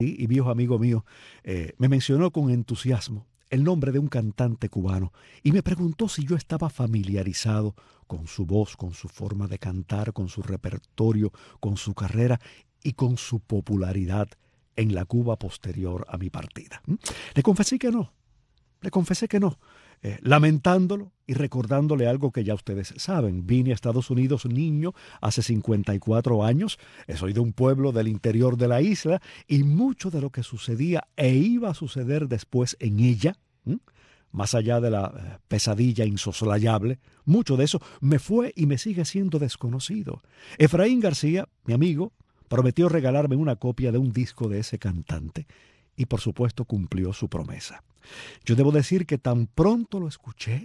y viejo amigo mío, me mencionó con entusiasmo el nombre de un cantante cubano y me preguntó si yo estaba familiarizado con su voz, con su forma de cantar, con su repertorio, con su carrera y con su popularidad en la Cuba posterior a mi partida. Le confesé que no, le confesé que no, lamentándolo y recordándole algo que ya ustedes saben. Vine a Estados Unidos niño hace 54 años, soy de un pueblo del interior de la isla y mucho de lo que sucedía e iba a suceder después en ella, más allá de la pesadilla insoslayable, mucho de eso me fue y me sigue siendo desconocido. Efraín García, mi amigo, prometió regalarme una copia de un disco de ese cantante y por supuesto cumplió su promesa. Yo debo decir que tan pronto lo escuché,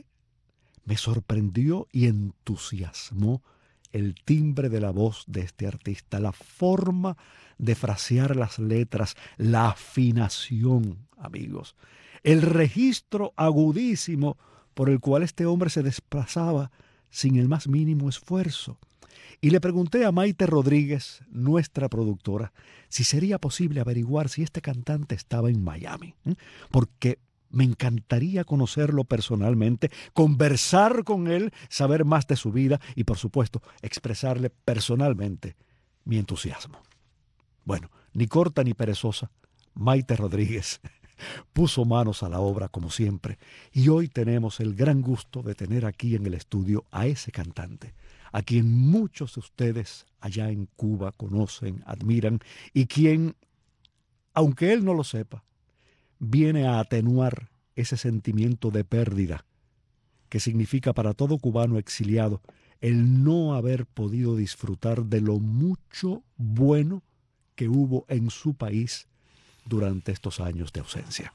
me sorprendió y entusiasmó el timbre de la voz de este artista, la forma de frasear las letras, la afinación, amigos, el registro agudísimo por el cual este hombre se desplazaba sin el más mínimo esfuerzo. Y le pregunté a Maite Rodríguez, nuestra productora, si sería posible averiguar si este cantante estaba en Miami, porque me encantaría conocerlo personalmente, conversar con él, saber más de su vida y, por supuesto, expresarle personalmente mi entusiasmo. Bueno, ni corta ni perezosa, Maite Rodríguez puso manos a la obra como siempre y hoy tenemos el gran gusto de tener aquí en el estudio a ese cantante, a quien muchos de ustedes allá en Cuba conocen, admiran y quien, aunque él no lo sepa, viene a atenuar ese sentimiento de pérdida que significa para todo cubano exiliado el no haber podido disfrutar de lo mucho bueno que hubo en su país durante estos años de ausencia.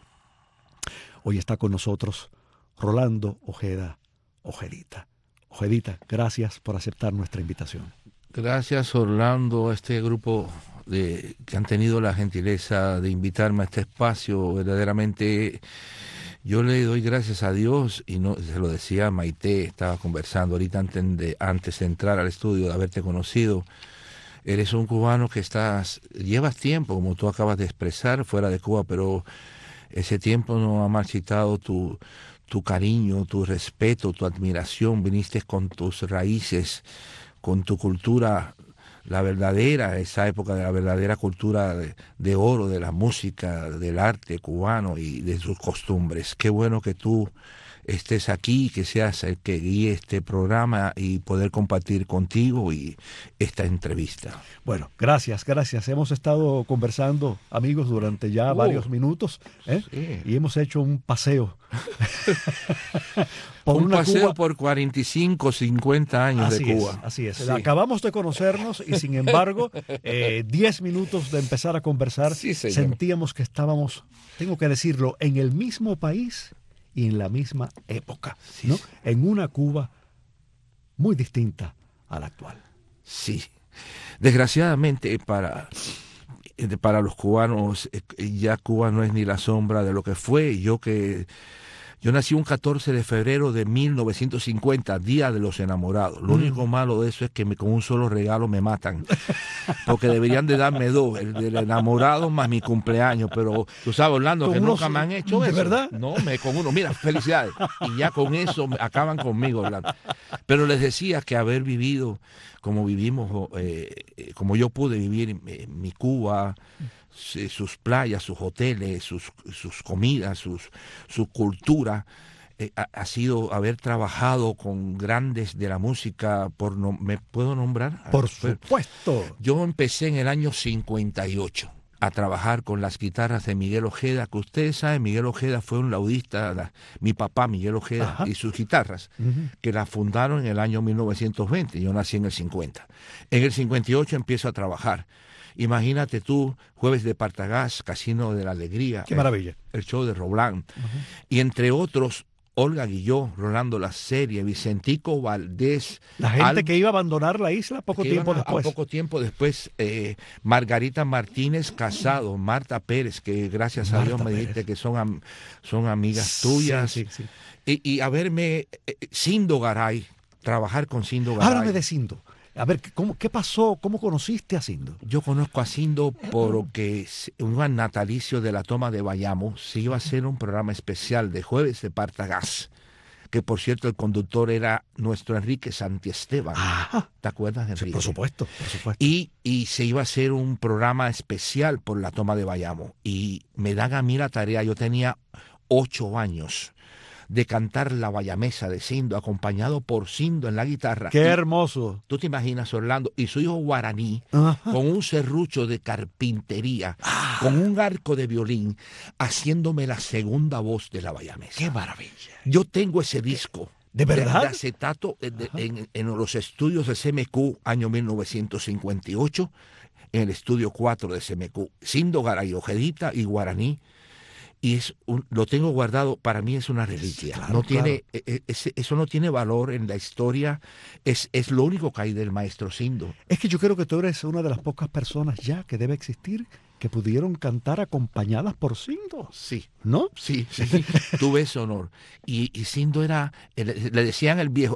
Hoy está con nosotros Rolando Ojeda Ojedita. Ojedita, gracias por aceptar nuestra invitación. Gracias, Orlando, a este grupo que han tenido la gentileza de invitarme a este espacio. Verdaderamente yo le doy gracias a Dios y no se lo decía a Maite, estaba conversando ahorita antes de entrar al estudio, de haberte conocido. Eres un cubano que llevas tiempo, como tú acabas de expresar, fuera de Cuba, pero ese tiempo no ha marchitado tu cariño, tu respeto, tu admiración. Viniste con tus raíces, con tu cultura, la verdadera, esa época de la verdadera cultura de oro, de la música, del arte cubano y de sus costumbres. Qué bueno que tú estés aquí, que seas el que guíe este programa y poder compartir contigo y esta entrevista. Bueno, gracias. Hemos estado conversando, amigos, durante ya varios minutos, sí. Y hemos hecho un paseo. Un paseo Cuba por 45, 50 años de Cuba. Así es. Sí. Acabamos de conocernos y sin embargo, 10 minutos de empezar a conversar, sí, sentíamos que estábamos, tengo que decirlo, en el mismo país y en la misma época, sí, ¿no? Sí. En una Cuba muy distinta a la actual. Sí. Desgraciadamente para los cubanos, ya Cuba no es ni la sombra de lo que fue. Yo nací un 14 de febrero de 1950, Día de los Enamorados. Lo único malo de eso es que con un solo regalo me matan, porque deberían de darme dos, el del enamorado más mi cumpleaños, pero tú sabes, Orlando, que nunca me han hecho eso. ¿De verdad? No, con uno, mira, felicidades. Y ya con eso acaban conmigo, Orlando. Pero les decía que haber vivido como vivimos, como yo pude vivir en mi Cuba, sus playas, sus hoteles, sus comidas, su cultura, ha sido haber trabajado con grandes de la música. ¿Me puedo nombrar? Por supuesto. Yo empecé en el año 58 a trabajar con las guitarras de Miguel Ojeda, que ustedes saben, Miguel Ojeda fue un laudista, mi papá Miguel Ojeda, ajá, y sus guitarras, que las fundaron en el año 1920, yo nací en el 50. En el 58 empiezo a trabajar. Imagínate tú, Jueves de Partagás, Casino de la Alegría. ¡Qué maravilla! El show de Roland. Y entre otros, Olga Guilló, Rolando La Serie, Vicentico Valdés. La gente que iba a abandonar la isla poco tiempo después. Poco tiempo después, Margarita Martínez Casado, Marta Pérez, que gracias a Dios me dijiste que son amigas tuyas. Sí, sí, sí. Y a verme, Cindo Garay, trabajar con Cindo Garay. Háblame de Cindo. A ver, ¿qué pasó? ¿Cómo conociste a Sindo? Yo conozco a Sindo porque un natalicio de la toma de Bayamo se iba a hacer un programa especial de Jueves de Partagás, que por cierto el conductor era nuestro Enrique Santiesteban. Ah, ¿Te acuerdas, Enrique? sí, por supuesto, por supuesto. Y se iba a hacer un programa especial por la toma de Bayamo. Y me dan a mí la tarea, yo tenía 8 años, de cantar la bayamesa de Sindo, acompañado por Sindo en la guitarra. ¡Qué hermoso! Tú te imaginas Orlando y su hijo Guaraní, Ajá. con un serrucho de carpintería, con un arco de violín, haciéndome la segunda voz de la bayamesa. ¡Qué maravilla! Yo tengo ese disco. ¿De verdad? De acetato en los estudios de CMQ, año 1958, en el estudio 4 de CMQ. Sindo, Garay, Ojedita y Guaraní. Y lo tengo guardado, para mí es una reliquia. Claro, no tiene, claro. eso no tiene valor en la historia, es lo único que hay del maestro Sindo. Es que yo creo que tú eres una de las pocas personas ya que debe existir que pudieron cantar acompañadas por Sindo. Sí, ¿No? sí, tuve ese honor. Y Sindo era, le decían el viejo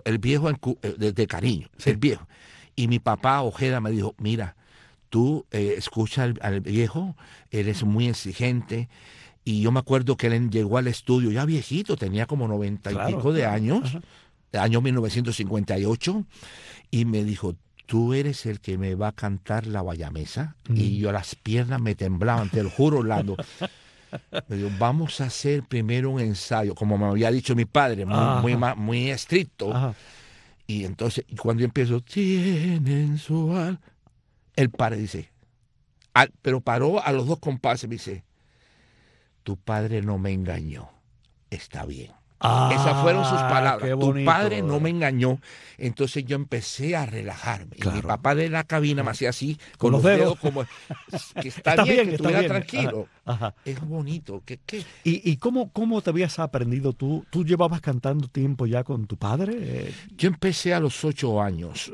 de cariño, Sí. el viejo. Y mi papá Ojeda me dijo, mira, tú escucha al viejo, él es muy exigente. Y yo me acuerdo que él llegó al estudio ya viejito, tenía como 90 y pico de años, año 1958, y me dijo, tú eres el que me va a cantar la bayamesa. Y yo las piernas me temblaban, te lo juro, Orlando. Me dijo, vamos a hacer primero un ensayo, como me había dicho mi padre, muy estricto. Ajá. Y entonces, cuando yo empiezo, tienen su el padre dice, pero paró a los 2 compases, me dice, tu padre no me engañó, está bien. Esas fueron sus palabras. Tu padre no me engañó. Entonces yo empecé a relajarme. Claro. Y mi papá de la cabina me hacía así, con los dedos, como que está bien, que estuviera tranquilo. Ajá. Es bonito. ¿Qué? ¿Y cómo te habías aprendido tú? ¿Tú llevabas cantando tiempo ya con tu padre? Yo empecé a los 8 años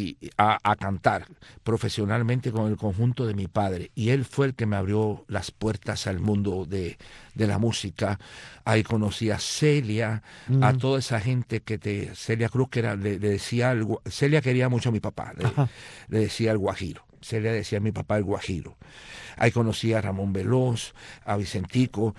a cantar profesionalmente con el conjunto de mi padre. Y él fue el que me abrió las puertas al mundo de la música. Ahí conocí a Celia, a toda esa gente Celia Cruz, que le decía algo. Celia quería mucho a mi papá, le decía el Guajiro. Celia decía a mi papá el Guajiro. Ahí conocí a Ramón Veloz, a Vicentico,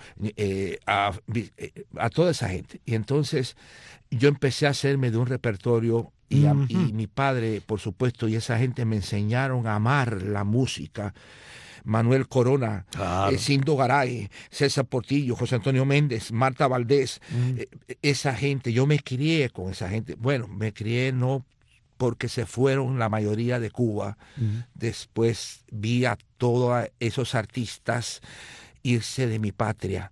a toda esa gente. Y entonces yo empecé a hacerme de un repertorio y mi padre, por supuesto, y esa gente me enseñaron a amar la música. Manuel Corona, Claro. Sindo Garay, César Portillo, José Antonio Méndez, Marta Valdés, esa gente, yo me crié con esa gente. Bueno, me crié no porque se fueron la mayoría de Cuba. Después vi a todos esos artistas irse de mi patria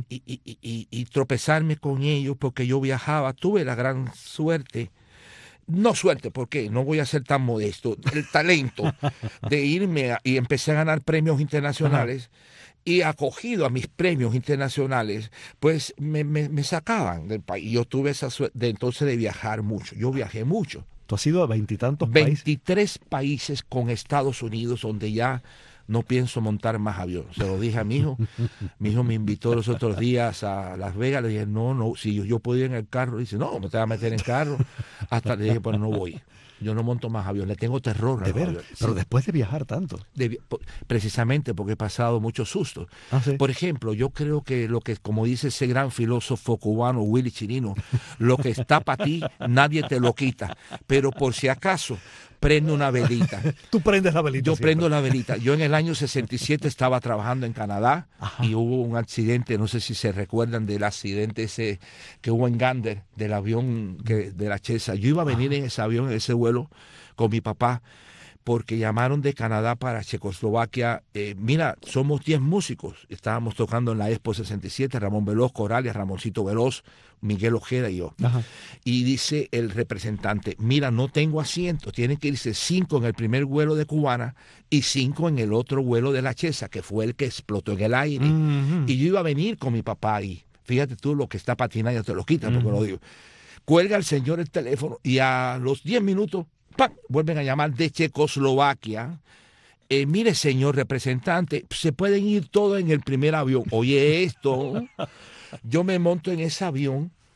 y tropezarme con ellos porque yo viajaba. Tuve la gran suerte, no suerte, porque no voy a ser tan modesto, el talento de irme y empecé a ganar premios internacionales. Y acogido a mis premios internacionales, pues me sacaban del país. Yo tuve esa suerte entonces de viajar mucho. Yo viajé mucho. Tú has ido a 20 y tantos países. 23 países con Estados Unidos, donde ya no pienso montar más avión. Se lo dije a mi hijo. Mi hijo me invitó los otros días a Las Vegas. Le dije, no, si yo puedo ir en el carro. Dice, no, me te vas a meter en carro. Hasta le dije, bueno, no voy. Yo no monto más avión, le tengo terror a los aviones. Pero Sí. después de viajar tanto. Precisamente porque he pasado muchos sustos. ¿Sí? Por ejemplo, yo creo que como dice ese gran filósofo cubano, Willy Chirino, lo que está para ti, nadie te lo quita. Pero por si acaso, prende una velita. Tú prendes la velita. Yo siempre. prendo la velita. Yo en el año 67 estaba trabajando en Canadá. Ajá. Y hubo un accidente, no sé si se recuerdan del accidente ese que hubo en Gander, del avión de la Chesa. Yo iba a venir en ese avión, en ese vuelo, con mi papá, porque llamaron de Canadá para Checoslovaquia. Mira, somos 10 músicos. Estábamos tocando en la Expo 67, Ramón Veloz, Corales, Ramoncito Veloz, Miguel Ojeda y yo. Ajá. Y dice el representante, mira, no tengo asiento, tienen que irse 5 en el primer vuelo de Cubana y 5 en el otro vuelo de la Chesa, que fue el que explotó en el aire. Y yo iba a venir con mi papá ahí. Fíjate tú, lo que está patinando te lo quita, porque lo digo. Cuelga el señor el teléfono y a los 10 minutos, ¡pam!, vuelven a llamar de Checoslovaquia. Mire, señor representante, se pueden ir todos en el primer avión. Oye, esto, yo me monto en ese avión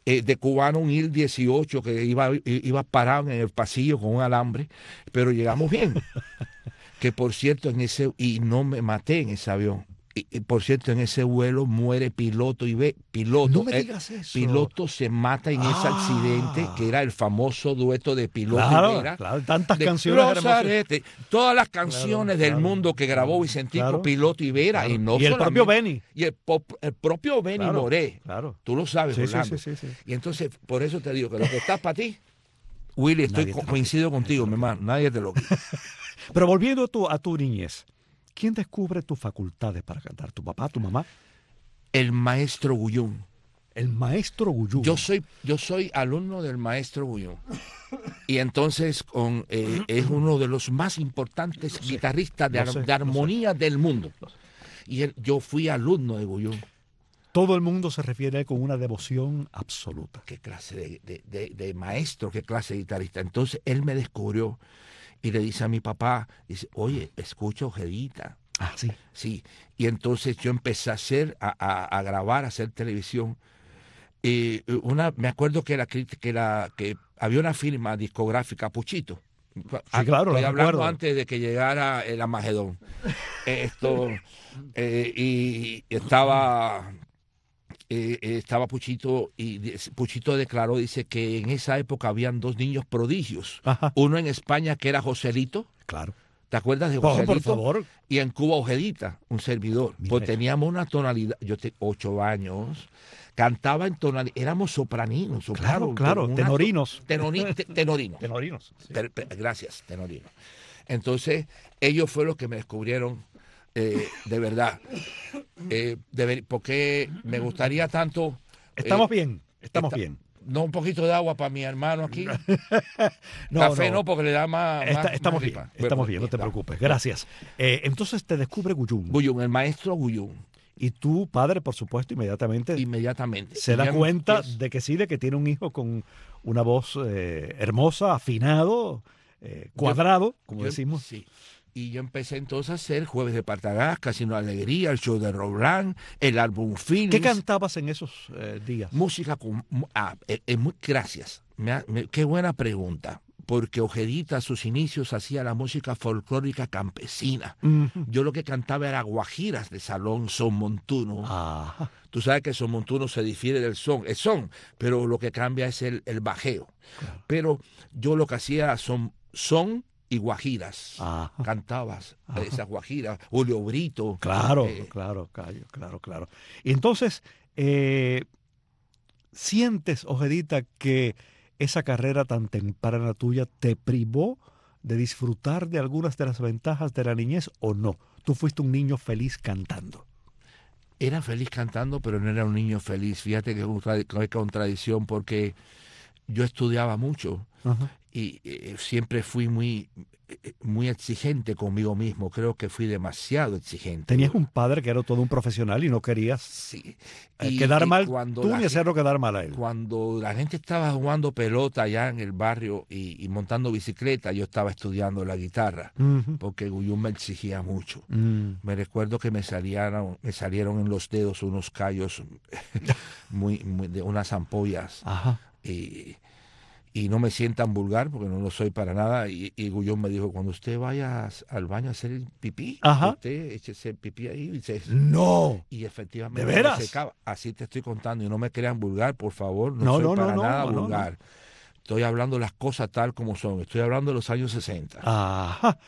de cubano un Il-18 que iba parado en el pasillo con un alambre, pero llegamos bien. Que por cierto, y no me maté en ese avión. Y por cierto, en ese vuelo muere piloto No me digas eso. piloto se mata en ese accidente, que era el famoso dueto de Piloto y Vera. Claro, tantas de canciones Los hermosas. Aretes, todas las canciones del mundo que grabó Vicentico, Piloto y Vera. Y, no y el propio Benny. Y el propio Benny Moré. Claro. Tú lo sabes, sí, Orlando. Sí. Y entonces, por eso te digo que lo que está para ti, Willy, coincido contigo, mi hermano. Nadie te lo quita. Pero volviendo a tu niñez, ¿quién descubre tus facultades para cantar? ¿Tu papá, tu mamá? El maestro Gullón. El maestro Gullón. Yo soy alumno del maestro Gullón. Y entonces es uno de los más importantes guitarristas de armonía del mundo. Y yo fui alumno de Gullón. Todo el mundo se refiere a él con una devoción absoluta. ¿Qué clase de maestro, qué clase de guitarrista? Entonces él me descubrió y le dice a mi papá, dice, oye, escucha Ojedita. Ah, sí. Sí. Y entonces yo empecé a grabar, a hacer televisión. Me acuerdo que había una firma discográfica, Puchito. Sí, claro, estoy hablando recuerdo. antes de que llegara el Amagedón. Y estaba Puchito, y Puchito declaró, dice que en esa época habían dos niños prodigios. Ajá. Uno en España que era Joselito. Claro. ¿Te acuerdas de Joselito? Por favor. Y en Cuba Ojedita, un servidor. Pues teníamos una tonalidad, yo tengo 8 años, cantaba en tonalidad, éramos sopraninos. Claro, tenorinos. Tenorinos. Tenorinos. Sí. Gracias, tenorinos. Entonces, ellos fueron los que me descubrieron de verdad. Porque me gustaría tanto... Estamos bien. No, un poquito de agua para mi hermano aquí. No, Café no, porque le da más... Estamos bien, no te preocupes. Gracias. Entonces te descubre Gullón. Gullón, el maestro Gullón. Y tu padre, por supuesto, inmediatamente se da cuenta de que tiene un hijo con una voz hermosa, afinado, cuadrado, como decimos. Sí. Y yo empecé entonces a hacer Jueves de Partagas, Casino Alegría, el show de Roland, el álbum Film. ¿Qué cantabas en esos días? Música con... gracias. Qué buena pregunta. Porque Ojedita a sus inicios hacía la música folclórica campesina. Uh-huh. Yo lo que cantaba era guajiras de salón, son montuno. Ajá. Tú sabes que son montuno se difiere del son, es son, pero lo que cambia es el bajeo. Claro. Pero yo lo que hacía son y guajiras. Ajá. Cantabas esas guajiras, Julio Brito. Claro. Y entonces, ¿sientes, Ojedita, que esa carrera tan temprana tuya te privó de disfrutar de algunas de las ventajas de la niñez o no? ¿Tú fuiste un niño feliz cantando? Era feliz cantando, pero no era un niño feliz. Fíjate que hay contradicción, porque yo estudiaba mucho. Uh-huh. Y siempre fui muy exigente conmigo mismo. Creo que fui demasiado exigente. Tenías un padre que era todo un profesional y no querías quedar mal tú ni hacerlo quedar mal a él. Cuando la gente estaba jugando pelota allá en el barrio y montando bicicleta, yo estaba estudiando la guitarra, uh-huh, porque Gullón me exigía mucho. Me recuerdo que me salieron en los dedos unos callos de unas ampollas. Ajá. Y no me sientan vulgar, porque no lo soy para nada. Y Gullón me dijo, cuando usted vaya al baño a hacer el pipí, ajá, usted échese el pipí ahí. No. Y efectivamente ¿de veras? me secaba. Así te estoy contando. Y no me crean vulgar, por favor. No soy para nada vulgar. Estoy hablando las cosas tal como son. Estoy hablando de los años 60. Ajá.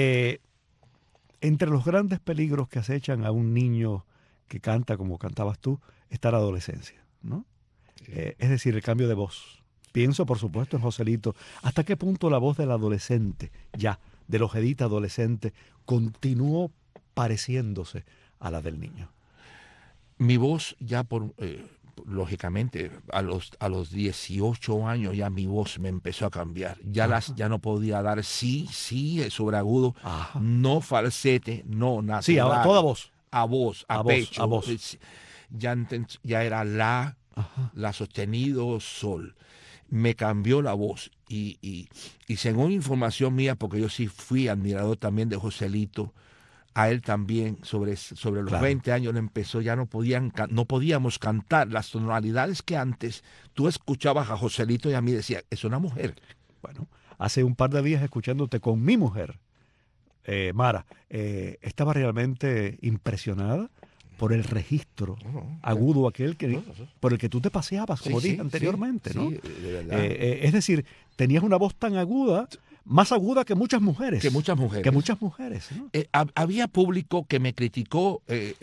Entre los grandes peligros que acechan a un niño que canta como cantabas tú, está la adolescencia, ¿no? Sí. Es decir, el cambio de voz. Pienso, por supuesto, en Joselito. ¿Hasta qué punto la voz del adolescente, del Ojedita adolescente, continuó pareciéndose a la del niño? Mi voz ya lógicamente, a los 18 años ya mi voz me empezó a cambiar. Ya no podía dar sí, sobreagudo, ajá, no falsete, no natural. Sí, a toda voz. A voz, a pecho. A voz. Ya era la sostenido, sol. Me cambió la voz y según información mía, porque yo sí fui admirador también de Joselito, a él también, sobre los Claro. 20 años le empezó, ya no podíamos cantar las tonalidades que antes tú escuchabas a Joselito y a mí decía, es una mujer. Bueno, hace un par de días escuchándote con mi mujer, Mara, estaba realmente impresionada por el registro agudo aquel por el que tú te paseabas, como dije anteriormente, ¿no? Sí, de verdad. Es decir, tenías una voz tan aguda, más aguda que muchas mujeres. Que muchas mujeres. Que muchas mujeres, ¿no? Había público que me criticó,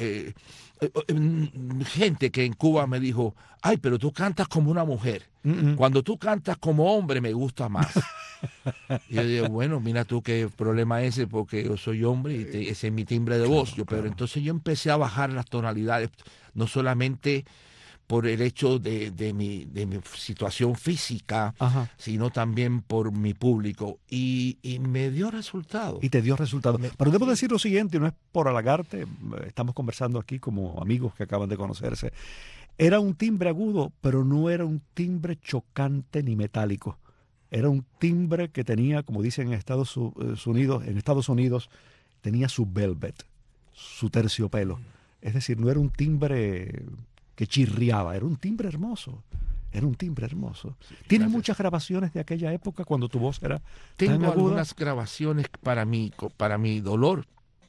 gente que en Cuba me dijo, ay, pero tú cantas como una mujer. Cuando tú cantas como hombre me gusta más. Y yo digo, bueno, mira tú qué problema es ese, porque yo soy hombre y ese es mi timbre de voz. Pero entonces yo empecé a bajar las tonalidades, no solamente por el hecho de mi situación física, Ajá. sino también por mi público. Y me dio resultado. Y te dio resultado. Pero debo decir lo siguiente, y no es por halagarte, estamos conversando aquí como amigos que acaban de conocerse. Era un timbre agudo, pero no era un timbre chocante ni metálico. Era un timbre que tenía, como dicen en Estados Unidos, tenía su velvet, su terciopelo. Es decir, no era un timbre que chirriaba, era un timbre hermoso. Era un timbre hermoso. ¿Tienes muchas grabaciones de aquella época cuando tu voz era tan Tengo aguda? algunas grabaciones para mi dolor,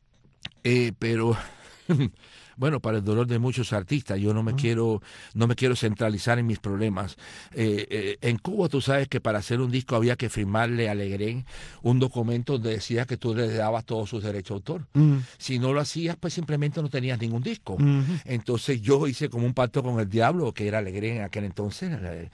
pero bueno, para el dolor de muchos artistas. Yo no me quiero centralizar en mis problemas. En Cuba tú sabes que para hacer un disco había que firmarle a Legrén un documento donde decía que tú le dabas todos sus derechos de autor. Si no lo hacías, pues simplemente no tenías ningún disco. Entonces yo hice como un pacto con el diablo, que era Legrén en aquel entonces,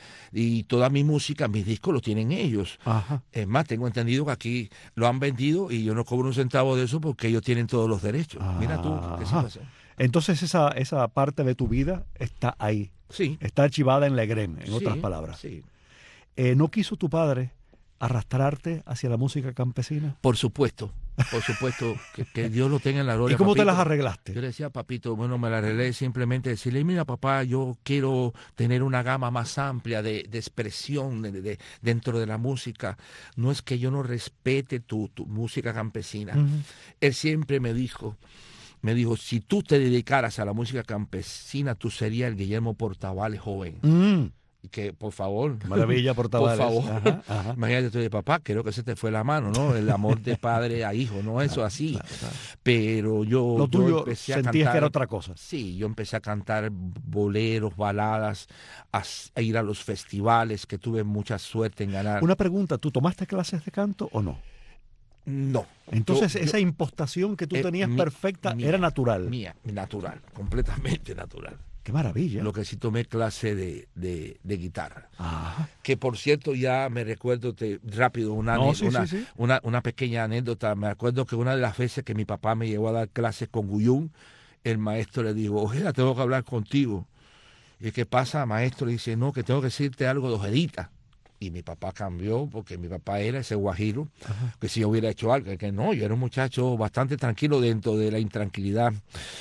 y toda mi música, mis discos los tienen ellos. Ajá. Es más, tengo entendido que aquí lo han vendido y yo no cobro un centavo de eso porque ellos tienen todos los derechos. Mira tú, qué situación. Entonces esa parte de tu vida está ahí. Sí. Está archivada en Legrén, en otras palabras. Sí. ¿No quiso tu padre arrastrarte hacia la música campesina? Por supuesto, que Dios lo tenga en la gloria. ¿Y cómo papito, te las arreglaste? Yo le decía, papito, bueno, me la arreglé simplemente decirle, mira, papá, yo quiero tener una gama más amplia de expresión dentro de la música. No es que yo no respete tu música campesina. Él siempre me dijo, si tú te dedicaras a la música campesina, tú serías el Guillermo Portavales joven. Y que, por favor, Maravilla, Portavales. por favor, Ajá. imagínate tú de papá, creo que se te fue la mano, ¿no? El amor de padre a hijo, ¿no? Eso así. Claro. Pero Lo tuyo empecé a sentías cantar, que era otra cosa. Sí, yo empecé a cantar boleros, baladas, a ir a los festivales, que tuve mucha suerte en ganar. Una pregunta, ¿tú tomaste clases de canto o no? No. Entonces esa impostación que tú tenías perfecta era natural. Mía, natural, completamente natural. ¡Qué maravilla! Lo que sí tomé clase de guitarra. Ajá. Que por cierto, ya me recuerdo rápido una pequeña anécdota. Me acuerdo que una de las veces que mi papá me llevó a dar clases con Guyún, el maestro le dijo, Ojeda, tengo que hablar contigo. ¿Y qué pasa, maestro? Le dice, no, que tengo que decirte algo de Ojedita. Y mi papá cambió, porque mi papá era ese guajiro, que si yo hubiera hecho algo, que no, yo era un muchacho bastante tranquilo dentro de la intranquilidad.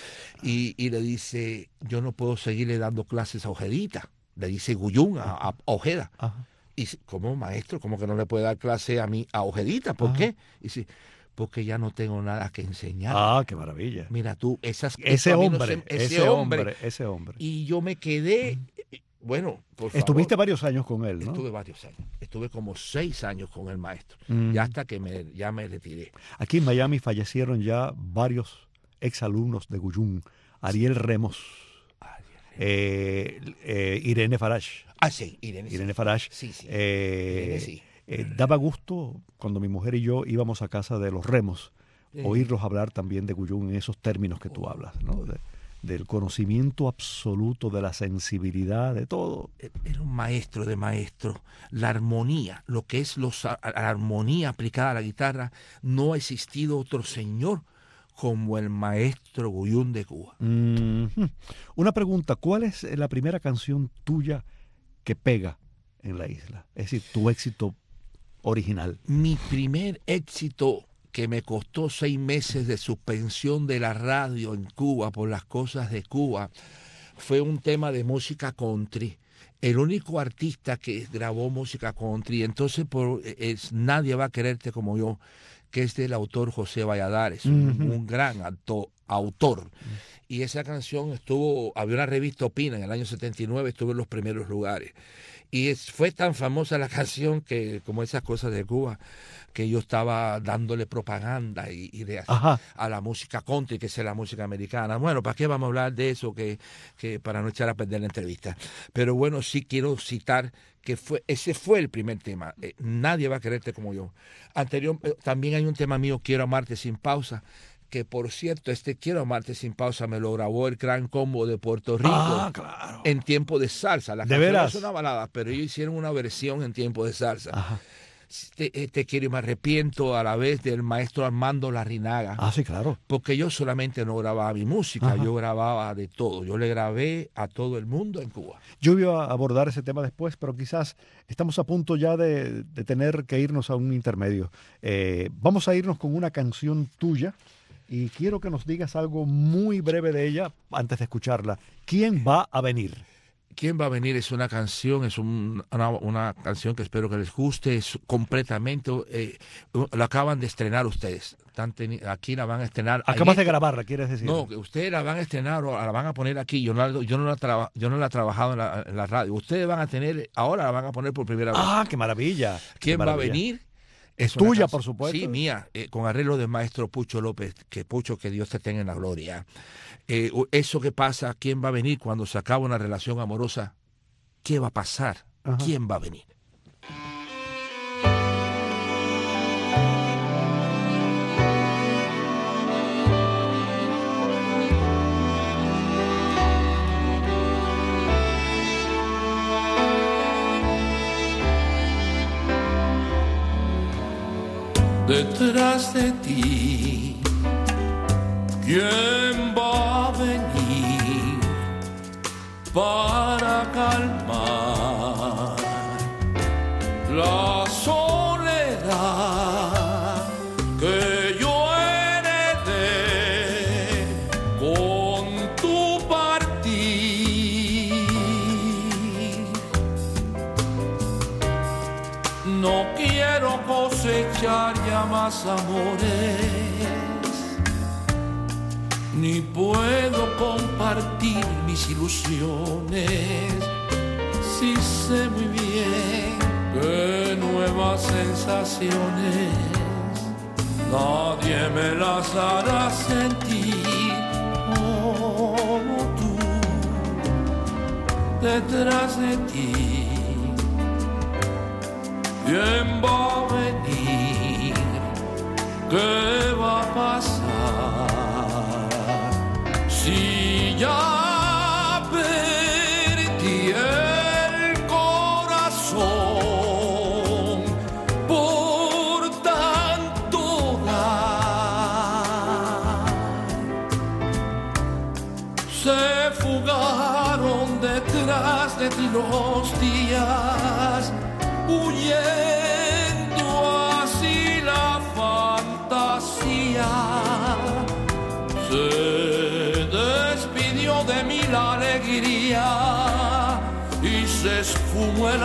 Y le dice, yo no puedo seguirle dando clases a Ojedita. Le dice Guyún a Ojeda. Ajá. Y dice, ¿cómo, maestro? ¿Cómo que no le puede dar clase a mí, a Ojedita? ¿Por qué? Y dice, porque ya no tengo nada que enseñar. Ah, qué maravilla. Mira tú, ese hombre. Y yo me quedé, bueno, por favor. Estuviste varios años con él, ¿no? Estuve varios años. Estuve como 6 años con el maestro. Ya hasta que ya me retiré. Aquí en Miami fallecieron ya varios exalumnos de Guyún. Ariel Remos. Irene Farage. Sí, Irene Farage. Sí. Irene, sí. Daba gusto cuando mi mujer y yo íbamos a casa de los Remos oírlos hablar también de Guyún en esos términos que tú hablas, ¿no? Del conocimiento absoluto, de la sensibilidad, de todo. Era un maestro de maestros. La armonía, lo que es la armonía aplicada a la guitarra, no ha existido otro señor como el maestro Guyún de Cuba. Una pregunta, ¿cuál es la primera canción tuya que pega en la isla? Es decir, tu éxito original. Mi primer éxito, que me costó 6 meses de suspensión de la radio en Cuba por las cosas de Cuba, fue un tema de música country. El único artista que grabó música country, entonces nadie va a quererte como yo, que es del autor José Valladares, un gran autor. Y esa canción había una revista Opina en el año 79, estuvo en los primeros lugares. Y fue tan famosa la canción que, como esas cosas de Cuba, que yo estaba dándole propaganda a la música country, que es la música americana. Bueno, ¿para qué vamos a hablar de eso? Que para no echar a perder la entrevista. Pero bueno, sí quiero citar que ese fue el primer tema. Nadie va a quererte como yo. También hay un tema mío, Quiero amarte sin pausa, que por cierto, Quiero amarte sin pausa me lo grabó el Gran Combo de Puerto Rico claro. en tiempo de salsa. La ¿De canción veras? es una balada, pero ellos hicieron una versión en tiempo de salsa. Ajá. Te quiero y me arrepiento, a la vez del maestro Armando Larrinaga. Sí, claro. Porque yo solamente no grababa mi música, Ajá. yo grababa de todo. Yo le grabé a todo el mundo en Cuba. Yo iba a abordar ese tema después, pero quizás estamos a punto ya de tener que irnos a un intermedio. Vamos a irnos con una canción tuya y quiero que nos digas algo muy breve de ella antes de escucharla. ¿Quién va a venir? ¿Quién va a venir? Es una canción, es una canción que espero que les guste, es completamente, la acaban de estrenar ustedes. Aquí la van a estrenar. Acabas de grabarla, ¿quieres decir? No, que ustedes la van a estrenar o la van a poner aquí. Yo no la he trabajado en la radio. Ustedes van a tener, ahora la van a poner por primera vez. ¡Ah, qué maravilla! ¿Quién va a venir? Es tuya, por supuesto. Sí, mía, con arreglo del maestro Pucho López, que Dios te tenga en la gloria. Eso que pasa, ¿quién va a venir cuando se acaba una relación amorosa? ¿Qué va a pasar? Ajá. ¿Quién va a venir? Detrás de ti, ¿quién va a venir para calmar la soledad que yo heredé con tu partir? No quiero cosechar ya más amores, ni puedo compartir mis ilusiones. Sí sé muy bien que nuevas sensaciones nadie me las hará sentir como tú. Detrás de ti, ¿quién va a venir? ¿Qué va a pasar? Si ya perdí el corazón por tanto dar, se fugaron detrás de ti los días, huyendo así la fantasía. Se despidió de mí la alegría y se esfumó el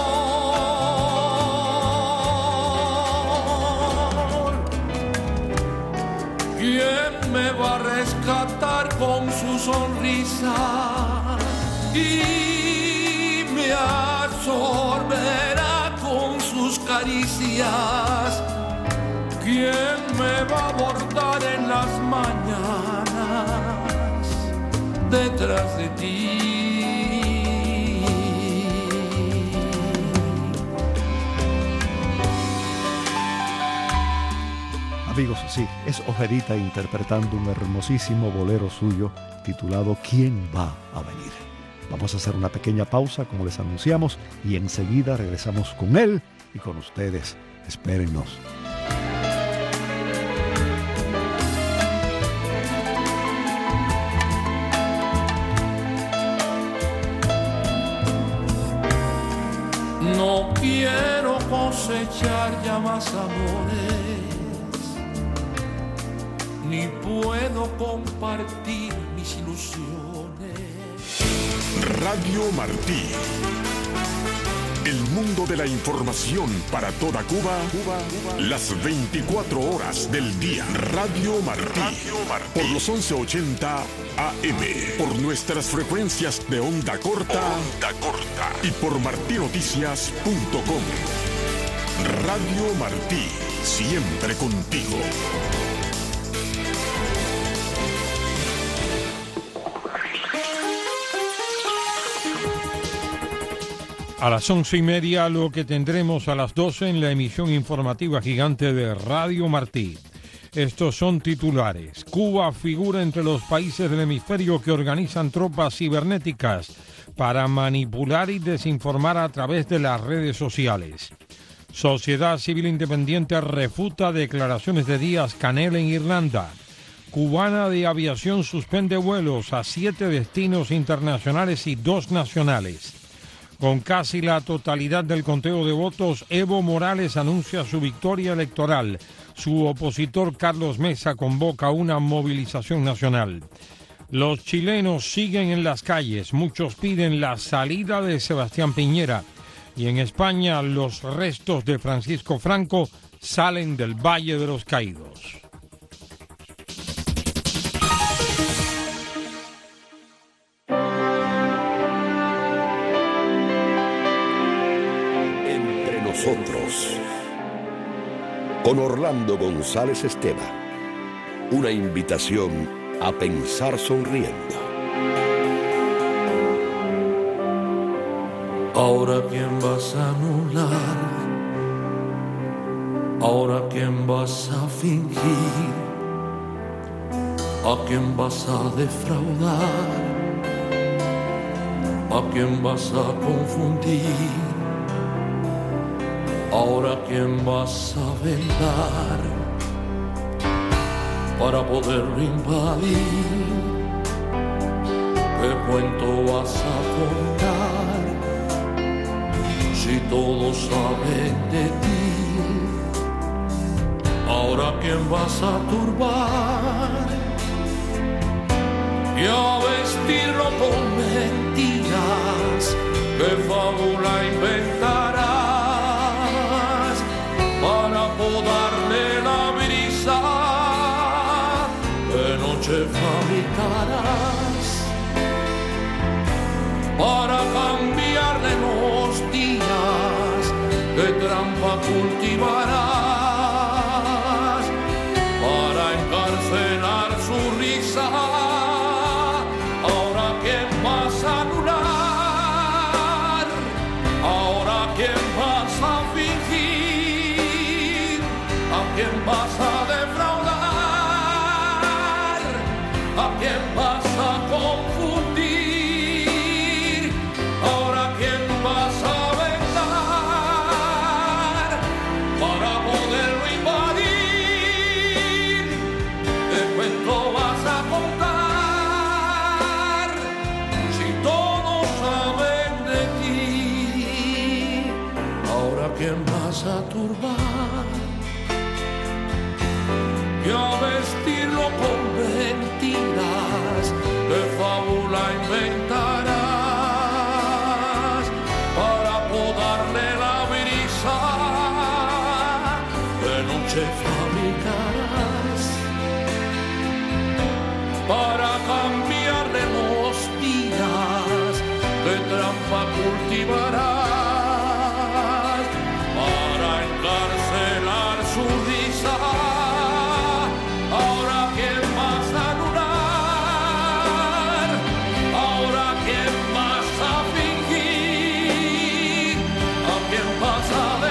amor. ¿Quién me va a rescatar con su sonrisa y me absorberá con sus caricias? ¿Quién me va a abordar en las mañanas detrás de ti? Amigos, sí, es Ojedita interpretando un hermosísimo bolero suyo titulado ¿Quién va a venir? Vamos a hacer una pequeña pausa, como les anunciamos, y enseguida regresamos con él y con ustedes. Espérennos. No quiero cosechar ya más amores, ni puedo compartir mis ilusiones. Radio Martí, El mundo de la información para toda Cuba, las 24 horas del día. Radio Martí. Por los 1180 AM. Por nuestras frecuencias de onda corta. Y por martinoticias.com. Radio Martí. Siempre contigo. A las 11:30, lo que tendremos a las 12 en la emisión informativa gigante de Radio Martí. Estos son titulares. Cuba figura entre los países del hemisferio que organizan tropas cibernéticas para manipular y desinformar a través de las redes sociales. Sociedad Civil Independiente refuta declaraciones de Díaz-Canel en Irlanda. Cubana de Aviación suspende vuelos a 7 destinos internacionales y 2 nacionales. Con casi la totalidad del conteo de votos, Evo Morales anuncia su victoria electoral. Su opositor Carlos Mesa convoca una movilización nacional. Los chilenos siguen en las calles. Muchos piden la salida de Sebastián Piñera. Y en España, los restos de Francisco Franco salen del Valle de los Caídos. Nosotros, con Orlando González Esteva, una invitación a pensar sonriendo. Ahora quién vas a anular, ahora quién vas a fingir, a quién vas a defraudar, a quién vas a confundir. Ahora quién vas a vendar para poderlo invadir. ¿Qué cuento vas a contar si todos saben de ti? Ahora quién vas a turbar y a vestirlo con mentiras. ¿Qué fábula inventarás para darle la brisa? ¿Qué noche fabricarás para cambiarle los días? ¿Qué trampa cultivarás para encarcelar su risa? Ahora quién vas a anular, ahora quién vas a fingir, a quién vas a defraudar, a quién vas a confundir, ahora quién vas a vetar para poderlo invadir. ¿Qué cuento vas a contar si todos saben de ti? Ahora quién vas a turbar y a vestirlo con mentiras. ¿Qué fábula inventarás para darle la brisa? ¿Qué noche fabricarás para cambiarle los días? ¿Qué trampa cultivarás para encarcelar su risa? Ahora quién vas a anular, ahora quién vas a fingir, a quién vas a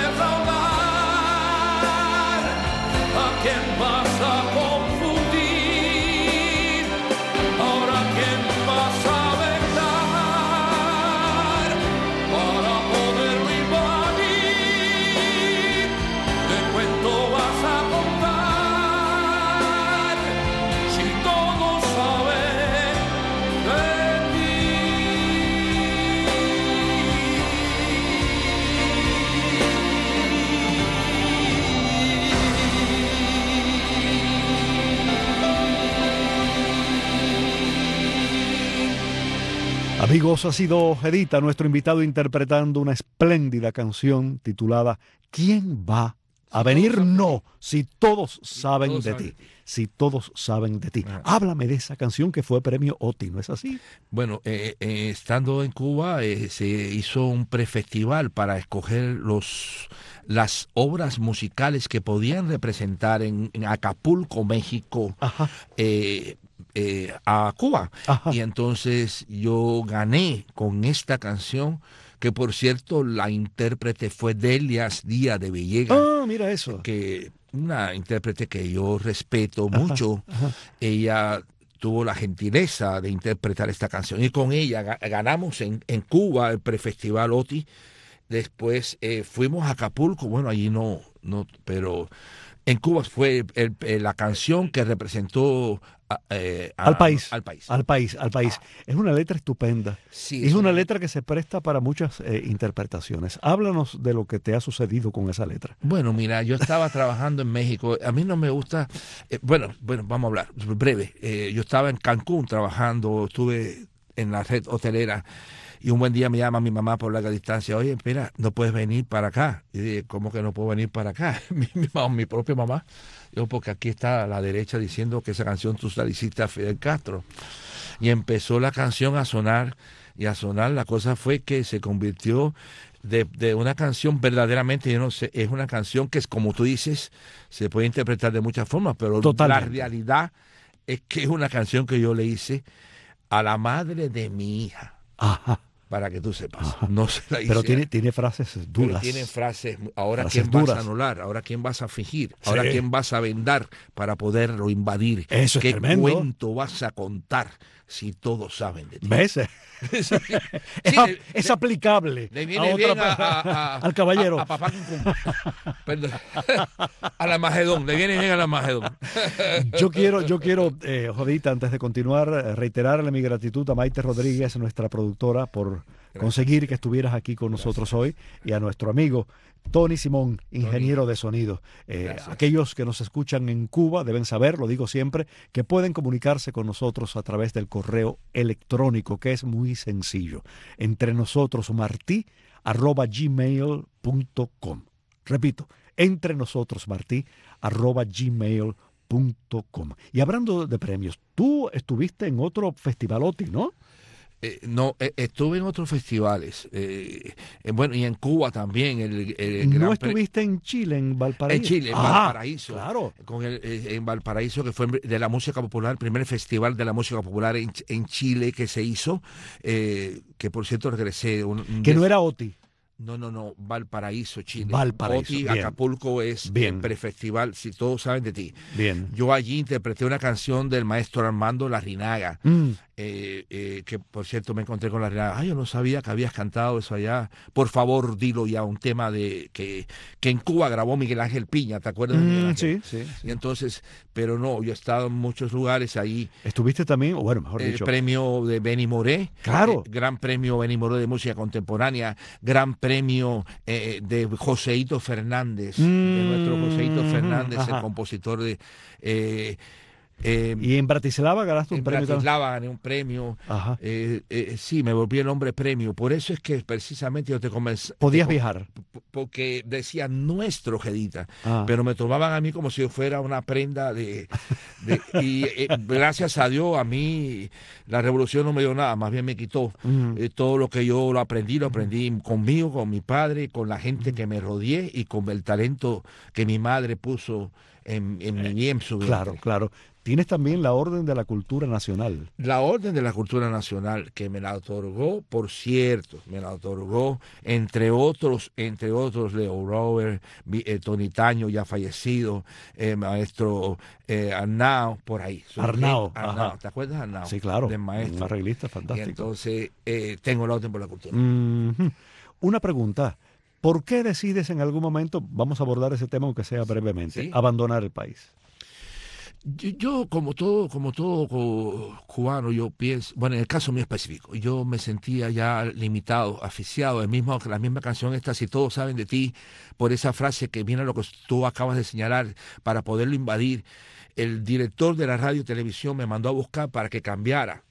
defraudar, a quién vas a confundir, ahora quién vas a vetar para Amigos, ha sido Edita, nuestro invitado, interpretando una espléndida canción titulada ¿Quién va a venir? No, si todos saben de ti. Si todos saben de ti. Háblame de esa canción que fue premio OTI, ¿no es así? Bueno, estando en Cuba se hizo un prefestival para escoger las obras musicales que podían representar en Acapulco, México, a Cuba. Ajá. Y entonces yo gané con esta canción, que por cierto la intérprete fue Delias Díaz de Villegas. Ah, mira eso. Que una intérprete que yo respeto mucho. Ella tuvo la gentileza de interpretar esta canción y con ella ganamos en Cuba el prefestival OTI. Después fuimos a Acapulco, bueno, allí no, pero en Cuba fue la canción que representó al país. Al país. Es una letra estupenda. Sí, es una letra que se presta para muchas interpretaciones. Háblanos de lo que te ha sucedido con esa letra. Bueno, mira, yo estaba trabajando en México. A mí no me gusta... bueno, vamos a hablar breve. Yo estaba en Cancún trabajando, estuve en la red hotelera. Y un buen día me llama mi mamá por larga distancia. Oye, mira, no puedes venir para acá. Y dije, ¿cómo que no puedo venir para acá? Mi propia mamá. Yo, porque aquí está a la derecha diciendo que esa canción tú la hiciste a Fidel Castro. Y empezó la canción a sonar y a sonar. La cosa fue que se convirtió de una canción verdaderamente, yo no sé, es una canción que es, como tú dices, se puede interpretar de muchas formas, pero Totalmente. La realidad es que es una canción que yo le hice a la madre de mi hija. Ajá. Para que tú sepas. No se la hice. Pero tiene frases duras. Pero tiene frases. Ahora frases quién vas duras. a anular, ahora quién vas a fingir, Sí. ahora quién vas a vendar para poderlo invadir. Eso es ¿Qué tremendo. cuento vas a contar si todos saben de ti? ¿Ves? Sí, es aplicable le viene a bien al caballero. a papá Cuncún. Perdón. A la Magedón, le viene bien a la Magedón. Yo quiero, Jodita, antes de continuar, reiterarle mi gratitud a Maite Rodríguez, nuestra productora, por conseguir que estuvieras aquí con nosotros hoy, y a nuestro amigo Tony Simón, ingeniero de sonido. Aquellos que nos escuchan en Cuba deben saber, lo digo siempre, que pueden comunicarse con nosotros a través del correo electrónico, que es muy sencillo. Entre nosotros, martí@gmail.com. Repito, entre nosotros, martí@gmail.com. Y hablando de premios, tú estuviste en otro festival OTI, ¿no? No, estuve en otros festivales, bueno, y en Cuba también. ¿No estuviste en Chile, en Valparaíso? En Chile, en Valparaíso. Claro. En Valparaíso, que fue de la música popular, el primer festival de la música popular en Chile que se hizo, que por cierto regresé. Que no era OTI. No, Valparaíso, Chile. Valparaíso, OTI, bien. Acapulco es el prefestival, si todos saben de ti. Bien. Yo allí interpreté una canción del maestro Armando Larrinaga, que por cierto me encontré con Larrinaga. Yo no sabía que habías cantado eso allá. Por favor, dilo ya, un tema de que en Cuba grabó Miguel Ángel Piña, ¿te acuerdas de Miguel Ángel? Sí. Y entonces, pero no, yo he estado en muchos lugares ahí. ¿Estuviste también, o bueno, mejor dicho? El premio de Benny Moré. Claro. Gran premio Benny Moré de música contemporánea. Gran premio de Joseito Fernández, de nuestro Joseito Fernández, el compositor de... y en Bratislava ganaste un premio. En Bratislava gané un premio. Ajá. Sí, me volví el hombre premio. Por eso es que precisamente yo te comencé. ¿Podías viajar? Porque decía nuestro Jedita, pero me tomaban a mí como si yo fuera una prenda y gracias a Dios, a mí la revolución no me dio nada, más bien me quitó. Todo lo que yo lo aprendí conmigo, con mi padre, con la gente que me rodeé y con el talento que mi madre puso en mí, en su vientre. Claro. Tienes también la Orden de la Cultura Nacional. La Orden de la Cultura Nacional, que me la otorgó, por cierto, entre otros, Leo Robert, Tony Taño, ya fallecido, maestro Arnao, por ahí. Arnao, ¿te acuerdas de Arnao? Sí, claro, de maestro. Un arreglista fantástico. Y entonces tengo la Orden por la Cultura. Una pregunta. ¿Por qué decides en algún momento, vamos a abordar ese tema aunque sea brevemente, abandonar el país? Yo como todo cubano, yo pienso, bueno, en el caso mío específico, yo me sentía ya limitado, asfixiado, la misma canción esta, si todos saben de ti, por esa frase que viene a lo que tú acabas de señalar, para poderlo invadir. El director de la radio y televisión me mandó a buscar para que cambiara